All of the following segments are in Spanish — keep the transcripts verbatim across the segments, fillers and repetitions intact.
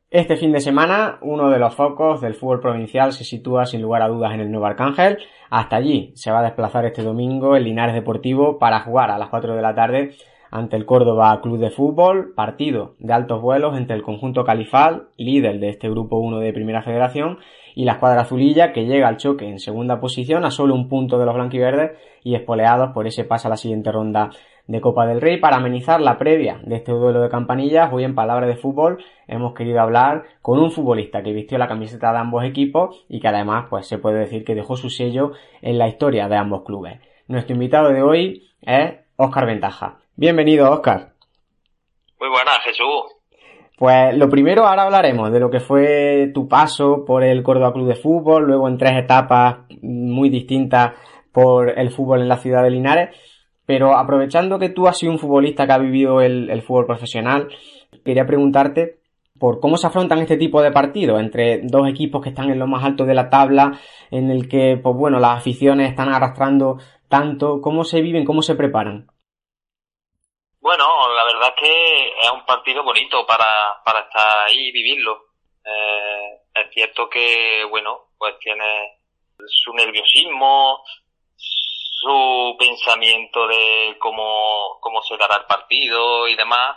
Este fin de semana, uno de los focos del fútbol provincial se sitúa sin lugar a dudas en el Nuevo Arcángel. Hasta allí se va a desplazar este domingo el Linares Deportivo para jugar a las cuatro de la tarde ante el Córdoba Club de Fútbol, partido de altos vuelos entre el conjunto califal, líder de este grupo uno de Primera Federación, y la escuadra azulilla, que llega al choque en segunda posición a solo un punto de los blanquiverdes y espoleados por ese pase a la siguiente ronda de Copa del Rey. Para amenizar la previa de este duelo de campanillas, hoy en Palabras de Fútbol hemos querido hablar con un futbolista que vistió la camiseta de ambos equipos y que además pues se puede decir que dejó su sello en la historia de ambos clubes. Nuestro invitado de hoy es Óscar Ventaja. Bienvenido, Óscar. Muy buenas, Jesús. Pues lo primero, ahora hablaremos de lo que fue tu paso por el Córdoba Club de Fútbol, luego en tres etapas muy distintas por el fútbol en la ciudad de Linares. Pero aprovechando que tú has sido un futbolista que ha vivido el, el fútbol profesional, quería preguntarte por cómo se afrontan este tipo de partidos entre dos equipos que están en lo más alto de la tabla, en el que, pues bueno, las aficiones están arrastrando tanto. ¿Cómo se viven, cómo se preparan? Bueno, la verdad es que es un partido bonito para, para estar ahí y vivirlo. Eh, es cierto que, bueno, pues tiene su nerviosismo, su pensamiento de cómo, cómo se dará el partido y demás,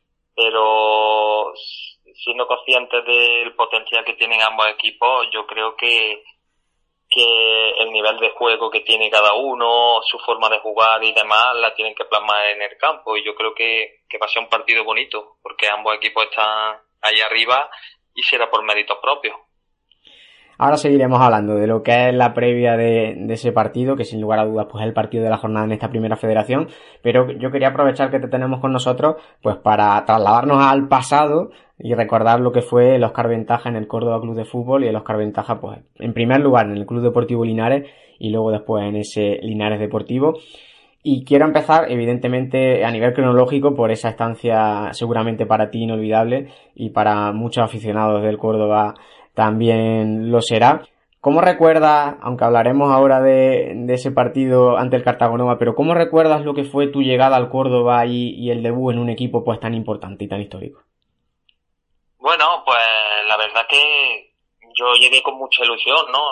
pero siendo conscientes del potencial que tienen ambos equipos, yo creo que, que el nivel de juego que tiene cada uno, su forma de jugar y demás, la tienen que plasmar en el campo, y yo creo que, que va a ser un partido bonito, porque ambos equipos están ahí arriba y será por méritos propios. Ahora seguiremos hablando de lo que es la previa de, de ese partido, que sin lugar a dudas pues es el partido de la jornada en esta primera federación, pero yo quería aprovechar que te tenemos con nosotros pues para trasladarnos al pasado y recordar lo que fue el Óscar Ventaja en el Córdoba Club de Fútbol y el Óscar Ventaja pues en primer lugar en el Club Deportivo Linares y luego después en ese Linares Deportivo. Y quiero empezar, evidentemente, a nivel cronológico por esa estancia seguramente para ti inolvidable y para muchos aficionados del Córdoba también lo será. ¿Cómo recuerdas, aunque hablaremos ahora de, de ese partido ante el Cartagonova, pero cómo recuerdas lo que fue tu llegada al Córdoba y, y el debut en un equipo pues tan importante y tan histórico? Bueno, pues la verdad que yo llegué con mucha ilusión, ¿no?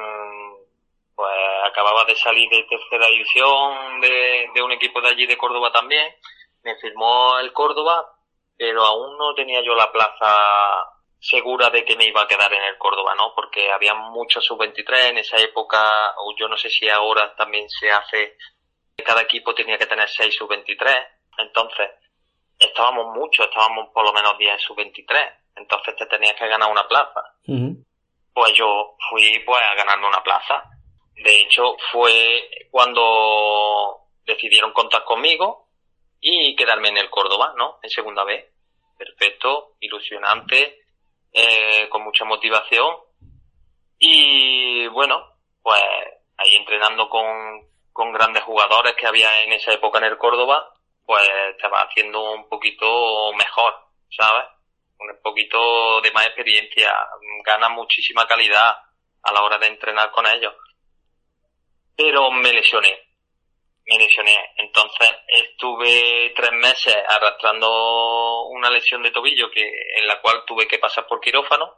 Pues acababa de salir de tercera división de, de un equipo de allí de Córdoba también. Me firmó el Córdoba, pero aún no tenía yo la plaza segura de que me iba a quedar en el Córdoba, ¿no? Porque había muchos sub veintitrés en esa época, o yo no sé si ahora también se hace, cada equipo tenía que tener seis sub veintitrés, entonces estábamos muchos, estábamos por lo menos diez sub veintitrés, entonces te tenías que ganar una plaza. Uh-huh. Pues yo fui pues a ganarme una plaza. De hecho, fue cuando decidieron contar conmigo y quedarme en el Córdoba, ¿no? En segunda vez. Perfecto, ilusionante, eh, con mucha motivación. Y bueno, pues ahí entrenando con, con grandes jugadores que había en esa época en el Córdoba, pues te va haciendo un poquito mejor, ¿sabes? Un poquito de más experiencia, gana muchísima calidad a la hora de entrenar con ellos. Pero me lesioné, me lesioné, entonces estuve tres meses arrastrando una lesión de tobillo que en la cual tuve que pasar por quirófano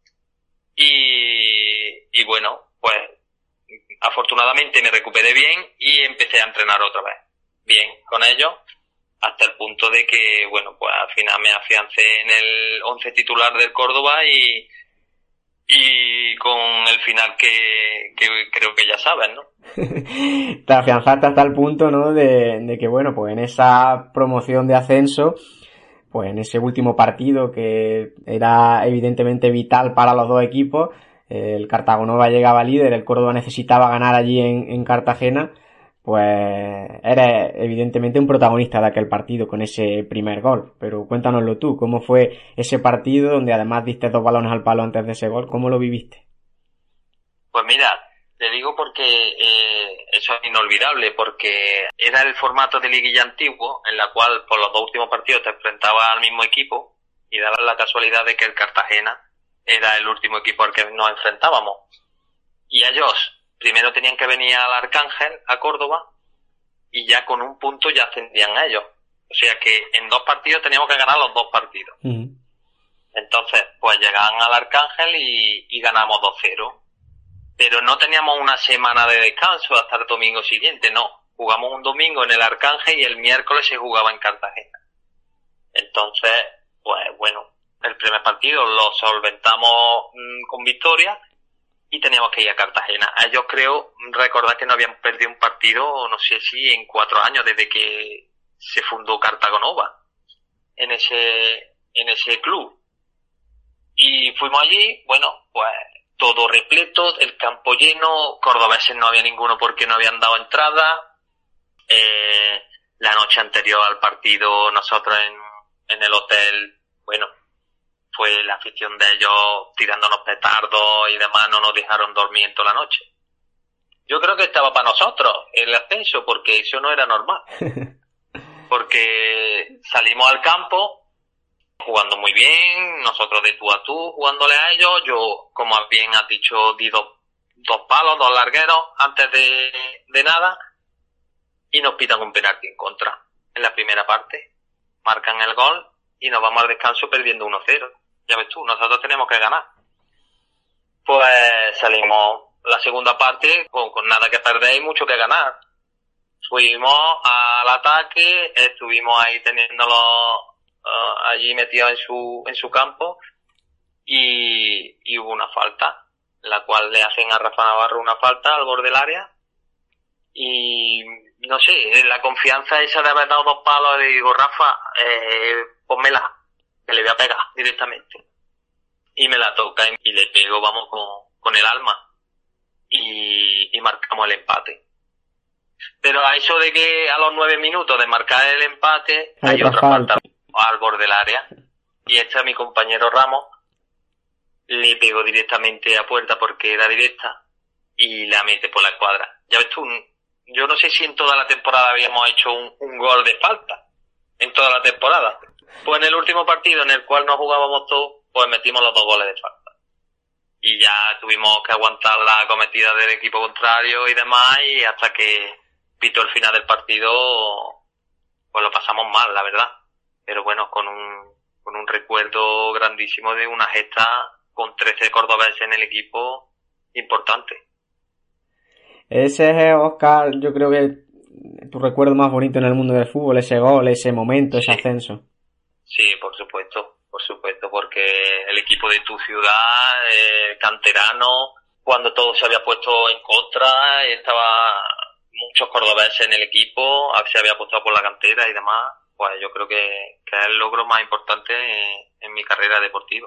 y, y bueno, pues afortunadamente me recuperé bien y empecé a entrenar otra vez, bien con ellos, hasta el punto de que, bueno, pues al final me afiancé en el once titular del Córdoba y y con el final que, que creo que ya sabes, ¿no? Te afianzaste hasta el punto, ¿no? De, de que, bueno, pues en esa promoción de ascenso, pues en ese último partido que era evidentemente vital para los dos equipos, el Cartagonova llegaba líder, el Córdoba necesitaba ganar allí en, en Cartagena, pues eres evidentemente un protagonista de aquel partido con ese primer gol. Pero cuéntanoslo tú, ¿cómo fue ese partido donde además diste dos balones al palo antes de ese gol? ¿Cómo lo viviste? Pues mira, te digo porque eh, eso es inolvidable, porque era el formato de liguilla antiguo en la cual por los dos últimos partidos te enfrentabas al mismo equipo y daba la casualidad de que el Cartagena era el último equipo al que nos enfrentábamos. Y ellos primero tenían que venir al Arcángel, a Córdoba, y ya con un punto ya ascendían ellos. O sea que en dos partidos teníamos que ganar los dos partidos. Uh-huh. Entonces, pues llegaban al Arcángel y, y ganamos dos cero. Pero no teníamos una semana de descanso hasta el domingo siguiente, no. Jugamos un domingo en el Arcángel y el miércoles se jugaba en Cartagena. Entonces, pues bueno, el primer partido lo solventamos mmm, con victoria y teníamos que ir a Cartagena. Ellos creo recordar que no habían perdido un partido, no sé si en cuatro años desde que se fundó Cartagonova en ese en ese club. Y fuimos allí, bueno, pues todo repleto, el campo lleno, cordobeses no había ninguno porque no habían dado entrada. Eh, la noche anterior al partido nosotros en, en el hotel, bueno, fue la afición de ellos tirándonos petardos y demás, no nos dejaron dormir en toda la noche. Yo creo que estaba para nosotros el ascenso, porque eso no era normal. Porque salimos al campo jugando muy bien, nosotros de tú a tú, jugándole a ellos. Yo, como bien has dicho, di dos, dos palos, dos largueros antes de, de nada, y nos pitan un penalti en contra en la primera parte. Marcan el gol y nos vamos al descanso perdiendo uno cero. Ya ves tú, nosotros tenemos que ganar. Pues salimos la segunda parte con, con nada que perder y mucho que ganar. Fuimos al ataque, estuvimos ahí teniéndolo uh, allí metidos en su en su campo y, y hubo una falta, la cual le hacen a Rafa Navarro una falta al borde del área y no sé, la confianza esa de haber dado dos palos, le digo, Rafa, eh, pónmela, que le voy a pegar directamente. Y me la toca y le pego, vamos, con, con el alma. Y, y marcamos el empate. Pero a eso de que a los nueve minutos de marcar el empate, hay, hay otra falta al borde del área. Y este a mi compañero Ramos le pegó directamente a puerta porque era directa y la mete por la escuadra. Ya ves tú, yo no sé si en toda la temporada habíamos hecho un, un gol de falta. En toda la temporada. Pues en el último partido en el cual no jugábamos todos, pues metimos los dos goles de falta. Y ya tuvimos que aguantar la cometida del equipo contrario y demás, y hasta que pitó el final del partido, pues lo pasamos mal, la verdad. Pero bueno, con un, con un recuerdo grandísimo de una gesta con trece cordobeses en el equipo importante. Ese es, Óscar, yo creo que tu recuerdo más bonito en el mundo del fútbol, ese gol, ese momento, ese sí. ascenso. Sí, por supuesto, por supuesto, porque el equipo de tu ciudad, eh, canterano, cuando todo se había puesto en contra, estaba muchos cordobeses en el equipo, se había apostado por la cantera y demás, pues yo creo que, que es el logro más importante en, en mi carrera deportiva.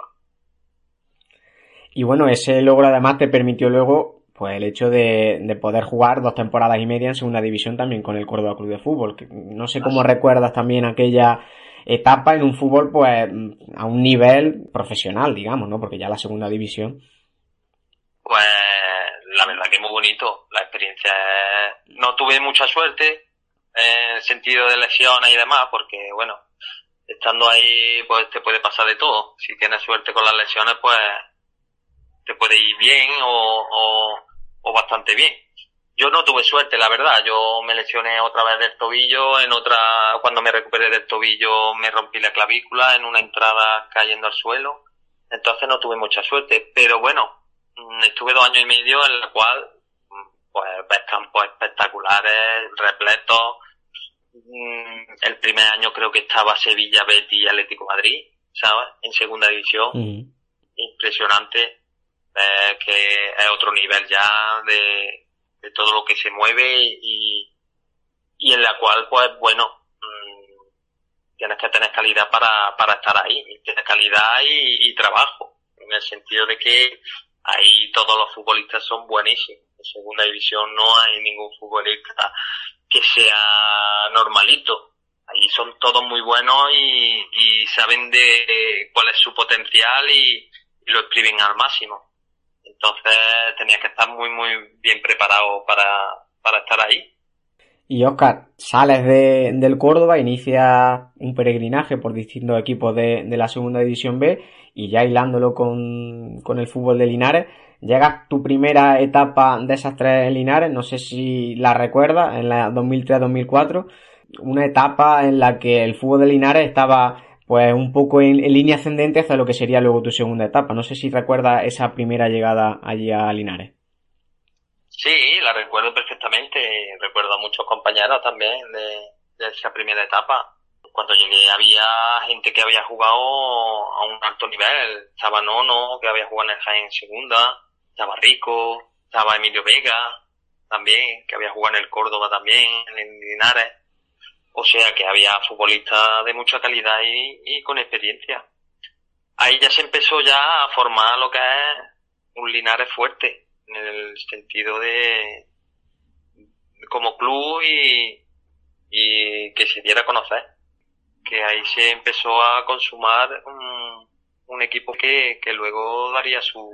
Y bueno, ese logro además te permitió luego, pues el hecho de, de poder jugar dos temporadas y media en segunda división también con el Córdoba Club de Fútbol. Que no sé cómo recuerdas también aquella etapa en un fútbol pues a un nivel profesional, digamos, ¿no? Porque ya la segunda división. Pues la verdad que muy bonito. La experiencia es... No tuve mucha suerte en el sentido de lesiones y demás, porque bueno, estando ahí pues te puede pasar de todo. Si tienes suerte con las lesiones, pues te puede ir bien o, o, o bastante bien. Yo no tuve suerte, la verdad. Yo me lesioné otra vez del tobillo, en otra, cuando me recuperé del tobillo me rompí la clavícula en una entrada cayendo al suelo. Entonces no tuve mucha suerte. Pero bueno, estuve dos años y medio en la cual, pues, ves campos espectaculares, repletos. El primer año creo que estaba Sevilla, Betis y Atlético Madrid, ¿sabes? En segunda división. Mm. Impresionante. Eh, que es otro nivel ya de, de todo lo que se mueve y, y en la cual pues bueno mmm, tienes que tener calidad para, para estar ahí, tienes calidad y, y trabajo, en el sentido de que ahí todos los futbolistas son buenísimos. En segunda división no hay ningún futbolista que sea normalito, ahí son todos muy buenos y, y saben de cuál es su potencial y, y lo exprimen al máximo. Entonces tenías que estar muy muy bien preparado para, para estar ahí. Y Óscar, sales de, del Córdoba, inicias un peregrinaje por distintos equipos de, de la segunda división B y ya hilándolo con, con el fútbol de Linares, llegas tu primera etapa de esas tres en Linares, no sé si la recuerdas, en la dos mil tres dos mil cuatro, una etapa en la que el fútbol de Linares estaba pues un poco en, en línea ascendente hacia lo que sería luego tu segunda etapa. No sé si recuerdas esa primera llegada allí a Linares. Sí, la recuerdo perfectamente. Recuerdo a muchos compañeros también de, de esa primera etapa. Cuando llegué había gente que había jugado a un alto nivel. Estaba Nono, que había jugado en el Jaén en segunda. Estaba Rico, estaba Emilio Vega también, que había jugado en el Córdoba también, en Linares. O sea que había futbolistas de mucha calidad y, y con experiencia. Ahí ya se empezó ya a formar lo que es un Linares fuerte, en el sentido de como club y, y que se diera a conocer. Que ahí se empezó a consumar un, un equipo que, que luego daría su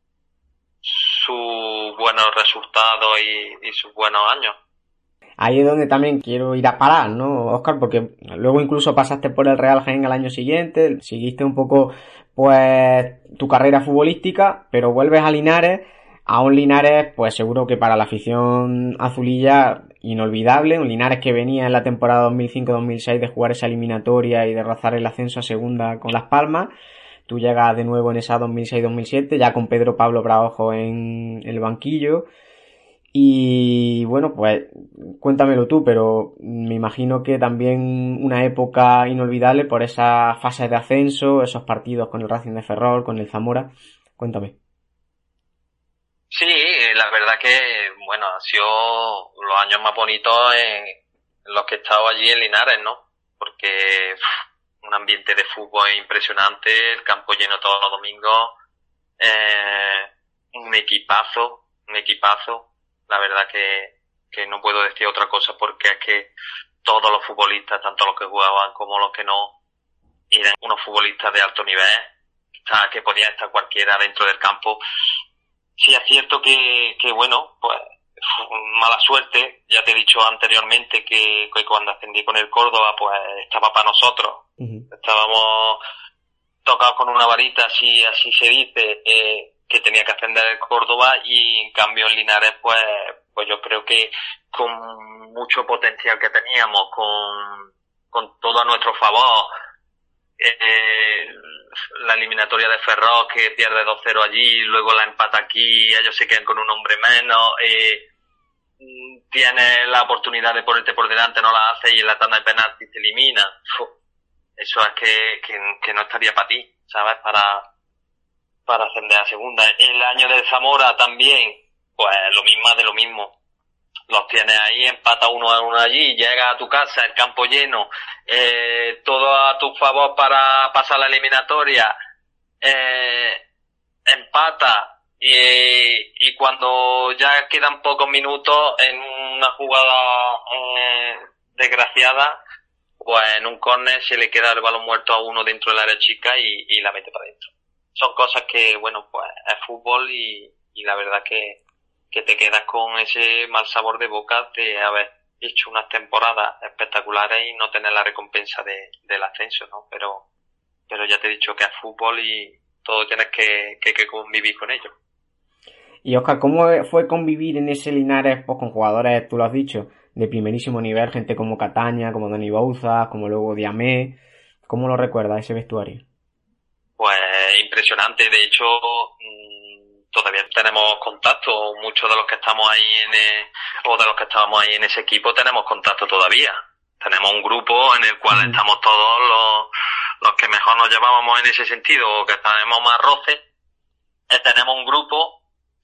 sus buenos resultados y, y sus buenos años. Ahí es donde también quiero ir a parar, ¿no, Óscar? Porque luego incluso pasaste por el Real Jaén al año siguiente, seguiste un poco, pues, tu carrera futbolística, pero vuelves a Linares, a un Linares, pues seguro que para la afición azulilla, inolvidable, un Linares que venía en la temporada dos mil cinco dos mil seis de jugar esa eliminatoria y de rozar el ascenso a segunda con Las Palmas. Tú llegas de nuevo en esa dos mil seis dos mil siete, ya con Pedro Pablo Braojo en el banquillo. Y bueno, pues cuéntamelo tú, pero me imagino que también una época inolvidable por esas fases de ascenso, esos partidos con el Racing de Ferrol, con el Zamora. Cuéntame. Sí, la verdad que, bueno, han sido los años más bonitos en los que he estado allí en Linares, ¿no? Porque uf, un ambiente de fútbol impresionante, el campo lleno todos los domingos, eh, un equipazo, un equipazo. La verdad que, que no puedo decir otra cosa porque es que todos los futbolistas, tanto los que jugaban como los que no, eran unos futbolistas de alto nivel, que podía estar cualquiera dentro del campo. Sí es cierto que, que bueno, pues mala suerte. Ya te he dicho anteriormente que, que cuando ascendí con el Córdoba, pues estaba para nosotros. Uh-huh. Estábamos tocados con una varita, así, así se dice, eh, que tenía que ascender el Córdoba, y en cambio en Linares pues pues yo creo que con mucho potencial que teníamos, con con todo a nuestro favor, eh, la eliminatoria de Ferrol que pierde dos cero allí, luego la empata aquí, ellos se quedan con un hombre menos, eh, tienes la oportunidad de ponerte por delante, no la haces y en la tanda de penaltis te elimina. Uf, eso es que, que, que no estaría para ti, ¿sabes? Para para ascender a segunda. El año de Zamora también, pues lo mismo de lo mismo. Los tienes ahí, empata uno a uno allí, llegas a tu casa, el campo lleno, eh, todo a tu favor para pasar la eliminatoria, eh, empata, y, y cuando ya quedan pocos minutos en una jugada eh, desgraciada, pues en un córner se le queda el balón muerto a uno dentro del área chica y, y la mete para adentro. Son cosas que, bueno, pues es fútbol y, y la verdad que, que te quedas con ese mal sabor de boca de haber hecho unas temporadas espectaculares y no tener la recompensa de, del ascenso, ¿no? Pero, pero ya te he dicho que es fútbol y todo tienes que, que, que convivir con ello. Y Óscar, ¿cómo fue convivir en ese Linares pues, con jugadores, tú lo has dicho, de primerísimo nivel, gente como Cataña, como Dani Bouzas, como luego Diamé? ¿Cómo lo recuerdas ese vestuario? Pues impresionante, de hecho mmm, todavía tenemos contacto, muchos de los que estamos ahí en el, o de los que estábamos ahí en ese equipo tenemos contacto todavía. Tenemos un grupo en el cual mm. estamos todos los, los que mejor nos llevábamos en ese sentido, o que tenemos más roce, eh, tenemos un grupo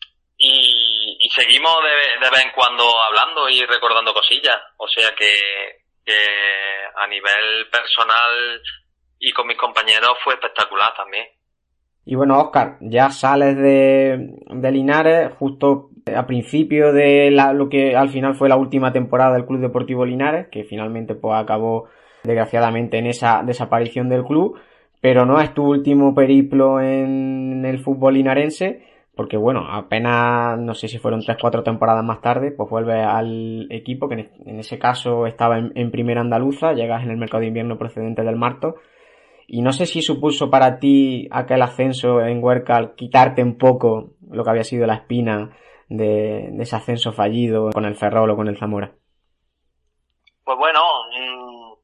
y, y seguimos de, de vez en cuando hablando y recordando cosillas, o sea que, que a nivel personal y con mis compañeros fue espectacular también. Y bueno, Óscar, ya sales de, de Linares justo a principio de la, lo que al final fue la última temporada del Club Deportivo Linares, que finalmente pues acabó desgraciadamente en esa desaparición del club, pero no es tu último periplo en el fútbol linarense, porque bueno, apenas, no sé si fueron tres cuatro temporadas más tarde, pues vuelves al equipo, que en ese caso estaba en, en Primera Andaluza, llegas en el mercado de invierno procedente del Marto. Y no sé si supuso para ti aquel ascenso en Huércal quitarte un poco lo que había sido la espina de, de ese ascenso fallido con el Ferrol o con el Zamora. Pues bueno, mmm,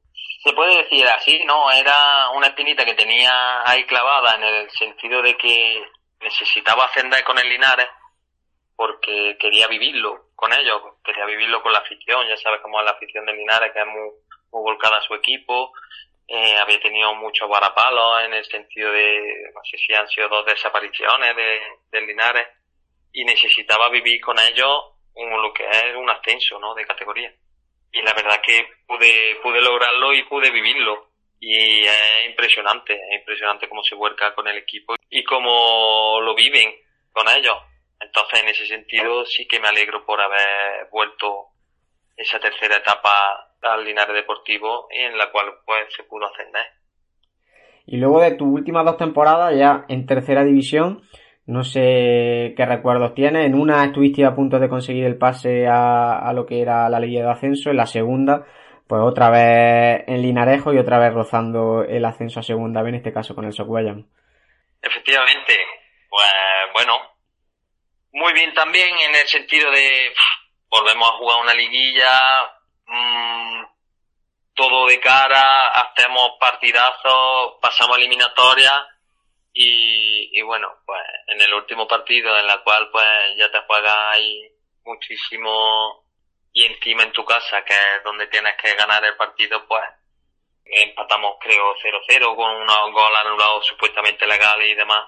Se puede decir así, ¿no? Era una espinita que tenía ahí clavada en el sentido de que necesitaba ascender con el Linares porque quería vivirlo con ellos, quería vivirlo con la afición. Ya sabes cómo es la afición del Linares, que es muy, muy volcada a su equipo. Eh, había tenido muchos varapalos en el sentido de, no sé si han sido dos desapariciones de, del Linares, y necesitaba vivir con ellos un, lo que es un ascenso, ¿no? De categoría. Y la verdad que pude, pude lograrlo y pude vivirlo. Y es impresionante, es impresionante cómo se vuelca con el equipo y cómo lo viven con ellos. Entonces, en ese sentido, sí que me alegro por haber vuelto esa tercera etapa al Linares Deportivo, en la cual pues se pudo ascender. Y luego de tus últimas dos temporadas ya en tercera división, no sé qué recuerdos tienes. En una estuviste a punto de conseguir el pase a, a lo que era la Liga de Ascenso. En la segunda, pues otra vez en Linarejo y otra vez rozando el ascenso a segunda B, en este caso con el Sockwellam. Efectivamente, pues bueno, muy bien también en el sentido de pff, volvemos a jugar una liguilla, mmm, todo de cara, hacemos partidazos, pasamos eliminatorias. Y, y bueno, pues en el último partido en la cual pues ya te juegas ahí muchísimo y encima en tu casa, que es donde tienes que ganar el partido, pues empatamos creo cero cero con unos goles anulados supuestamente legales y demás,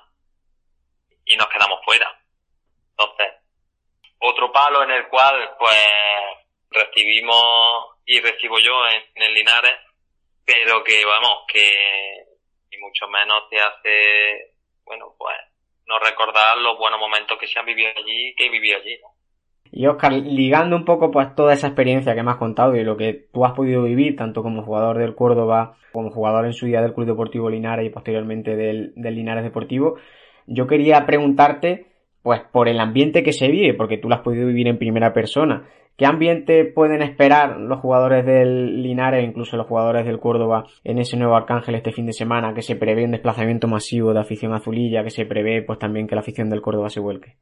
y nos quedamos fuera. Entonces, otro palo en el cual pues recibimos y recibo yo en, en el Linares, pero que vamos, que y mucho menos te hace, bueno, pues no recordar los buenos momentos que se han vivido allí, que he vivido allí, ¿no? Y Óscar, ligando un poco pues toda esa experiencia que me has contado y lo que tú has podido vivir, tanto como jugador del Córdoba, como jugador en su día del Club Deportivo Linares y posteriormente del, del Linares Deportivo, yo quería preguntarte pues por el ambiente que se vive, porque tú lo has podido vivir en primera persona. ¿Qué ambiente pueden esperar los jugadores del Linares, incluso los jugadores del Córdoba, en ese nuevo Arcángel este fin de semana, que se prevé un desplazamiento masivo de afición azulilla, que se prevé pues también que la afición del Córdoba se vuelque?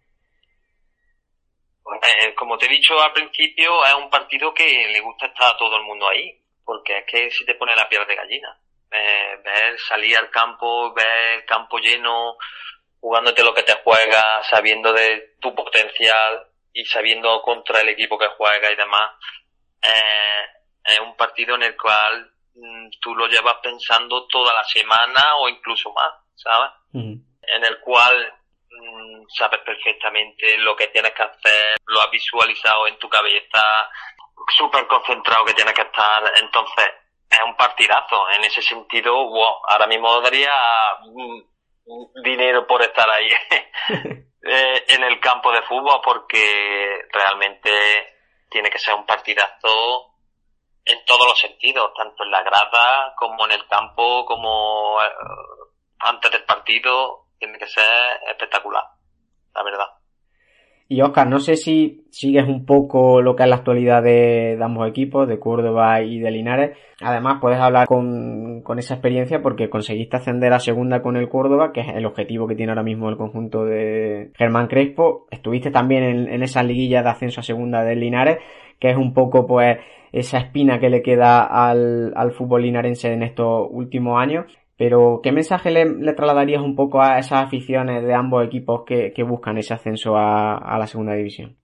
Eh, como te he dicho al principio, es un partido que le gusta estar a todo el mundo ahí, porque es que si te pone la piel de gallina. Eh, ver salir al campo, ver el campo lleno, jugándote lo que te juegas, sabiendo de tu potencial y sabiendo contra el equipo que juega y demás, eh, es un partido en el cual mm, tú lo llevas pensando toda la semana o incluso más, ¿sabes? Uh-huh. En el cual mm, sabes perfectamente lo que tienes que hacer, lo has visualizado en tu cabeza, súper concentrado que tienes que estar. Entonces es un partidazo. En ese sentido, wow, ahora mismo daría mm, dinero por estar ahí eh, en el campo de fútbol, porque realmente tiene que ser un partidazo en todos los sentidos, tanto en la grada como en el campo, como eh, antes del partido. Tiene que ser espectacular, la verdad. Y Óscar, no sé si sigues un poco lo que es la actualidad de, de ambos equipos, de Córdoba y de Linares. Además, puedes hablar con, con esa experiencia porque conseguiste ascender a segunda con el Córdoba, que es el objetivo que tiene ahora mismo el conjunto de Germán Crespo. Estuviste también en, en esa liguilla de ascenso a segunda del Linares, que es un poco pues esa espina que le queda al, al fútbol linarense en estos últimos años. Pero, ¿qué mensaje le, le trasladarías un poco a esas aficiones de ambos equipos que, que buscan ese ascenso a, a la segunda división?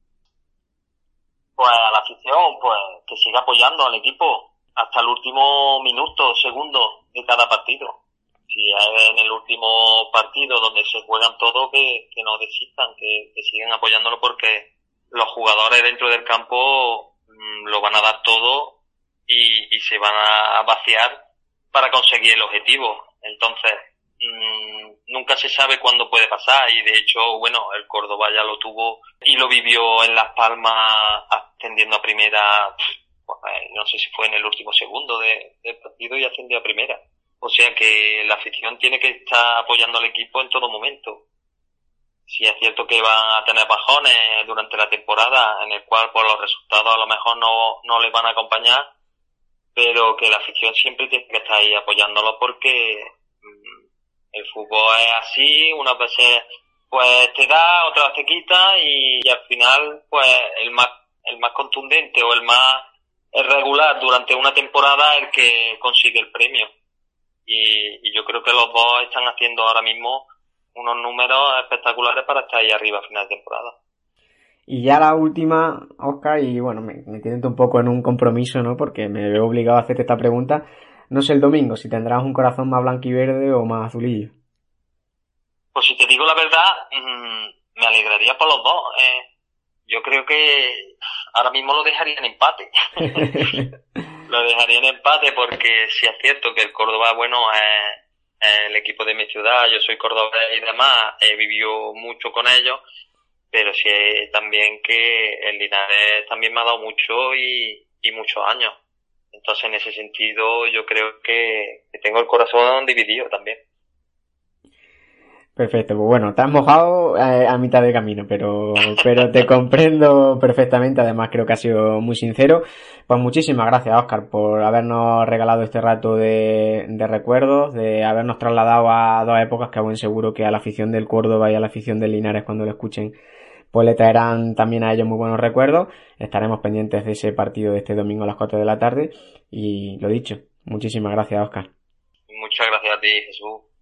Pues a la afición, pues que siga apoyando al equipo hasta el último minuto, segundo de cada partido. Si es en el último partido donde se juegan todo, que, que no desistan, que, que sigan apoyándolo, porque los jugadores dentro del campo mmm, lo van a dar todo y, y se van a vaciar para conseguir el objetivo. Entonces, mmm, nunca se sabe cuándo puede pasar, y de hecho, bueno, el Córdoba ya lo tuvo y lo vivió en Las Palmas ascendiendo a primera, pues, no sé si fue en el último segundo de, del partido, y ascendió a primera. O sea que la afición tiene que estar apoyando al equipo en todo momento. Si es cierto que van a tener bajones durante la temporada, en el cual por los resultados a lo mejor no, no les van a acompañar, pero que la afición siempre tiene que estar ahí apoyándolo, porque mmm, el fútbol es así, unas veces pues te da, otras te quita, y, y al final pues el más el más contundente o el más el regular durante una temporada el que consigue el premio. Y, y yo creo que los dos están haciendo ahora mismo unos números espectaculares para estar ahí arriba a final de temporada. Y ya la última, Óscar, y bueno, me, me tiento un poco en un compromiso, ¿no? Porque me veo obligado a hacerte esta pregunta. No sé el domingo si tendrás un corazón más blanquiverde o más azulillo. Pues si te digo la verdad, mmm, me alegraría por los dos. Eh, yo creo que ahora mismo lo dejaría en empate. Lo dejaría en empate porque si es cierto que el Córdoba, bueno, es, es el equipo de mi ciudad, yo soy cordobés y demás, he vivido mucho con ellos, pero sí también que el Linares también me ha dado mucho y, y muchos años. Entonces en ese sentido yo creo que, que tengo el corazón dividido también. Perfecto, pues bueno, te has mojado eh, a mitad de camino, pero, pero te comprendo perfectamente, además creo que has sido muy sincero. Pues muchísimas gracias, Óscar, por habernos regalado este rato de, de recuerdos, de habernos trasladado a dos épocas que a buen seguro que a la afición del Córdoba y a la afición del Linares cuando lo escuchen, pues le traerán también a ellos muy buenos recuerdos. Estaremos pendientes de ese partido de este domingo a las cuatro de la tarde y lo dicho, muchísimas gracias, Óscar. Muchas gracias a ti, Jesús.